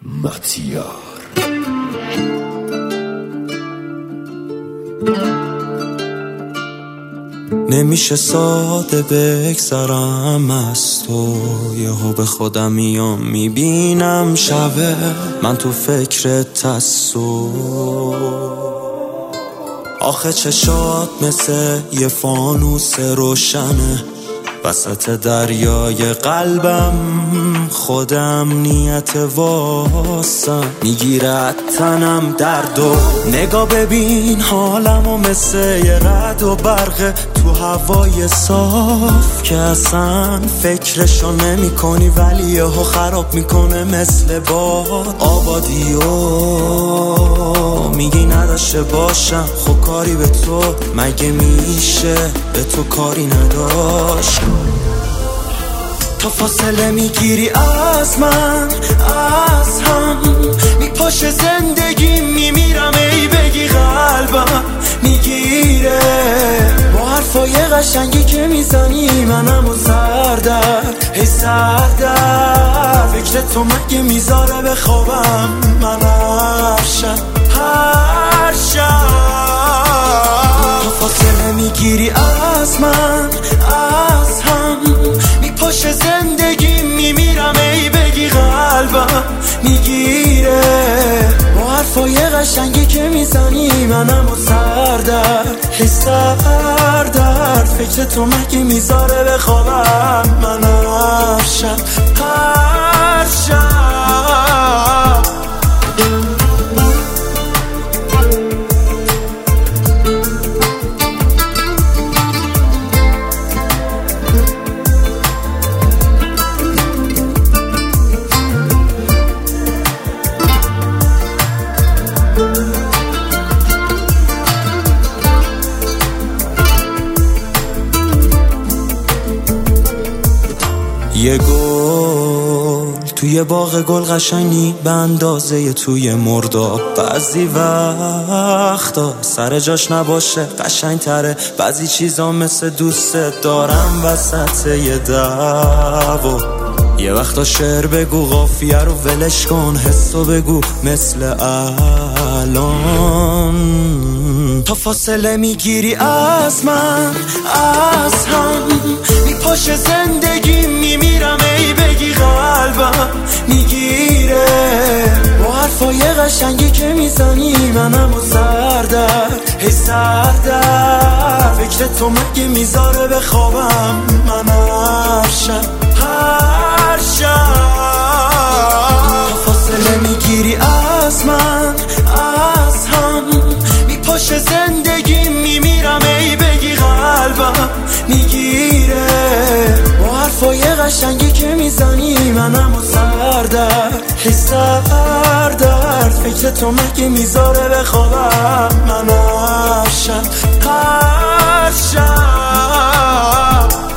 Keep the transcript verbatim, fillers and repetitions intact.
ماتیار. نمیشه ساده بگذرم از تو، یهو به خودم میام میبینم شبه من تو فکرت هستو. آخه چشات مثل یه فانوس روشنه وسط دریای قلبم، خودم نیت واسم میگیرد تنم درد و نگاه ببین حالمو مثل یه رد و برق تو هوای صاف که اصلا فکرشو نمی کنی ولی یهو خراب میکنه مثل باد. آبادیو میگی نداشته باشم، خب کاری به تو مگه میشه به تو کاری نداشت؟ تا فاصله میگیری از من از هم، میپاشه زندگی میمیرم ای بگی قلبم میگیره با حرفای قشنگی که میزنی منم و سردر ای سردر. فکر تو مگه میذاره به خوابم من هر شب هر شب. تا فاصله میگیری از من از هم، میپاشه زندگی میمیرم ای بگی قلبم میگیره با حرفای قشنگی که میزنی منم و سردر ای سردر. فکر تو مگه میذاره به خوابم من هر شب هر شب. یه گل توی باغ گل قشنگی به اندازه توی مرداب، بعضی وقتا سر جاش نباشه قشنگ تره، بعضی چیزا مثل دوست دارم وسط یه دعوا. یه وقتا شعر بگو قافیه رو ولش کن، حسو بگو مثل الان. تا فاصله میگیری از من از هم، میپاشه زندگی میمیرم ای بگی قلبم میگیره با حرفای قشنگی که میزنی منم و سردر ای سردر. فکر تو مگه میذاره به خوابم من هر شب هر شب. تا فاصله میگیری از من از هم، میپاشه زندگی میمیرم ای بگی قلبم میگیره با حرفای قشنگی که میزنی منم و سردر ای سردر. فکر تو مگه میذاره به خوابم من هر شب هر شب.